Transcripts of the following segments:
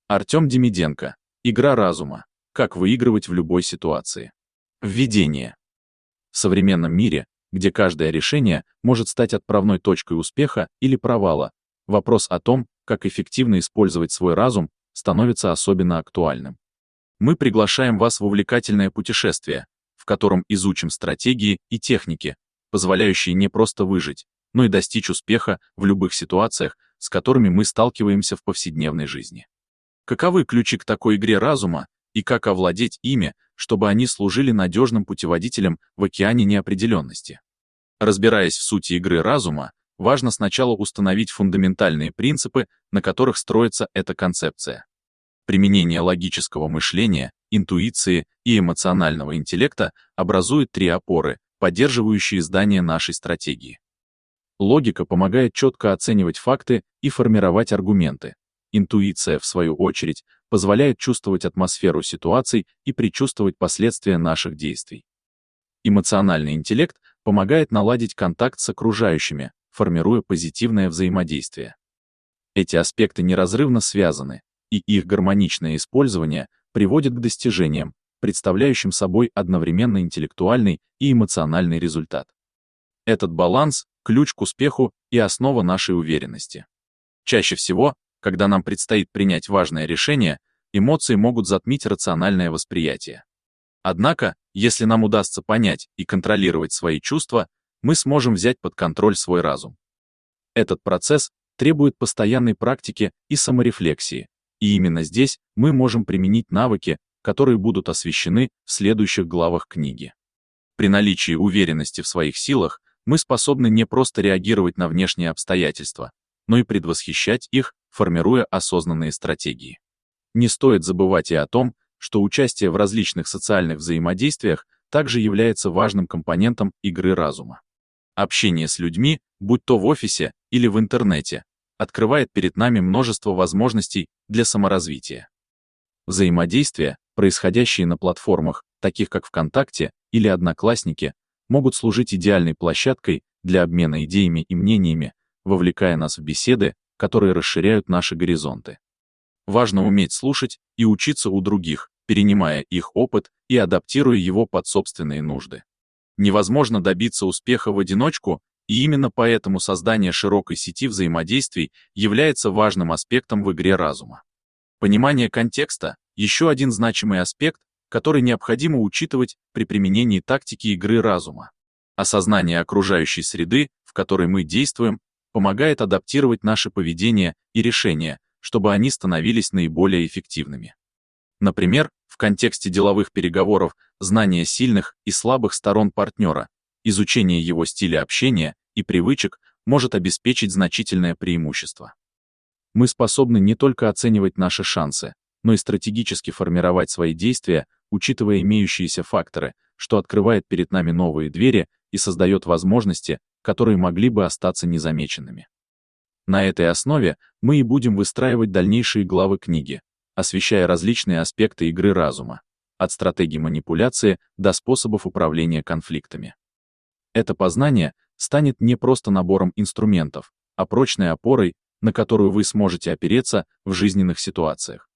Артем Демиденко. Игра разума. Как выигрывать в любой ситуации. Введение. В современном мире, где каждое решение может стать отправной точкой успеха или провала, вопрос о том, как эффективно использовать свой разум, становится особенно актуальным. Мы приглашаем вас в увлекательное путешествие, в котором изучим стратегии и техники, позволяющие не просто выжить, но и достичь успеха в любых ситуациях, с которыми мы сталкиваемся в повседневной жизни. Каковы ключи к такой игре разума и как овладеть ими, чтобы они служили надежным путеводителем в океане неопределенности? Разбираясь в сути игры разума, важно сначала установить фундаментальные принципы, на которых строится эта концепция. Применение логического мышления, интуиции и эмоционального интеллекта образует три опоры, поддерживающие здание нашей стратегии. Логика помогает четко оценивать факты и формировать аргументы. Интуиция, в свою очередь, позволяет чувствовать атмосферу ситуаций и предчувствовать последствия наших действий. Эмоциональный интеллект помогает наладить контакт с окружающими, формируя позитивное взаимодействие. Эти аспекты неразрывно связаны, и их гармоничное использование приводит к достижениям, представляющим собой одновременно интеллектуальный и эмоциональный результат. Этот баланс – ключ к успеху и основа нашей уверенности. Чаще всего, когда нам предстоит принять важное решение, эмоции могут затмить рациональное восприятие. Однако, если нам удастся понять и контролировать свои чувства, мы сможем взять под контроль свой разум. Этот процесс требует постоянной практики и саморефлексии, и именно здесь мы можем применить навыки, которые будут освещены в следующих главах книги. При наличии уверенности в своих силах мы способны не просто реагировать на внешние обстоятельства, но и предвосхищать их, формируя осознанные стратегии. Не стоит забывать и о том, что участие в различных социальных взаимодействиях также является важным компонентом игры разума. Общение с людьми, будь то в офисе или в интернете, открывает перед нами множество возможностей для саморазвития. Взаимодействия, происходящие на платформах, таких как ВКонтакте или Одноклассники, могут служить идеальной площадкой для обмена идеями и мнениями, вовлекая нас в беседы, которые расширяют наши горизонты. Важно уметь слушать и учиться у других, перенимая их опыт и адаптируя его под собственные нужды. Невозможно добиться успеха в одиночку, и именно поэтому создание широкой сети взаимодействий является важным аспектом в игре разума. Понимание контекста – еще один значимый аспект, который необходимо учитывать при применении тактики игры разума. Осознание окружающей среды, в которой мы действуем, помогает адаптировать наше поведение и решения, чтобы они становились наиболее эффективными. Например, в контексте деловых переговоров знание сильных и слабых сторон партнера, изучение его стиля общения и привычек может обеспечить значительное преимущество. Мы способны не только оценивать наши шансы, но и стратегически формировать свои действия, учитывая имеющиеся факторы, что открывает перед нами новые двери и создает возможности, которые могли бы остаться незамеченными. На этой основе мы и будем выстраивать дальнейшие главы книги, освещая различные аспекты игры разума, от стратегий манипуляции до способов управления конфликтами. Это познание станет не просто набором инструментов, а прочной опорой, на которую вы сможете опереться в жизненных ситуациях.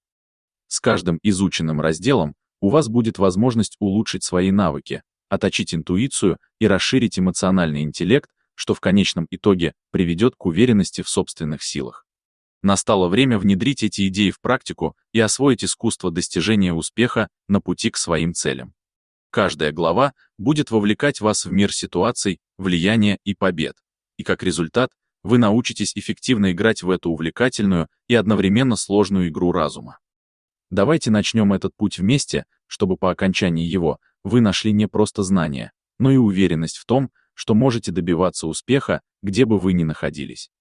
С каждым изученным разделом у вас будет возможность улучшить свои навыки, отточить интуицию и расширить эмоциональный интеллект, что в конечном итоге приведет к уверенности в собственных силах. Настало время внедрить эти идеи в практику и освоить искусство достижения успеха на пути к своим целям. Каждая глава будет вовлекать вас в мир ситуаций, влияния и побед, и как результат вы научитесь эффективно играть в эту увлекательную и одновременно сложную игру разума. Давайте начнем этот путь вместе, чтобы по окончании его вы нашли не просто знания, но и уверенность в том, что можете добиваться успеха, где бы вы ни находились.